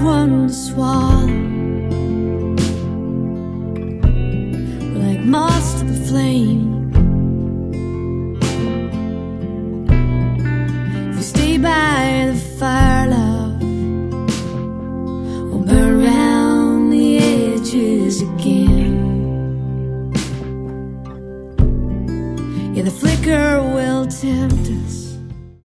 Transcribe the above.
hard one to swallow. We're like moths to the flame. If we stay by the fire, love, we'll burn around the edges again. Yeah, the flicker will tempt us,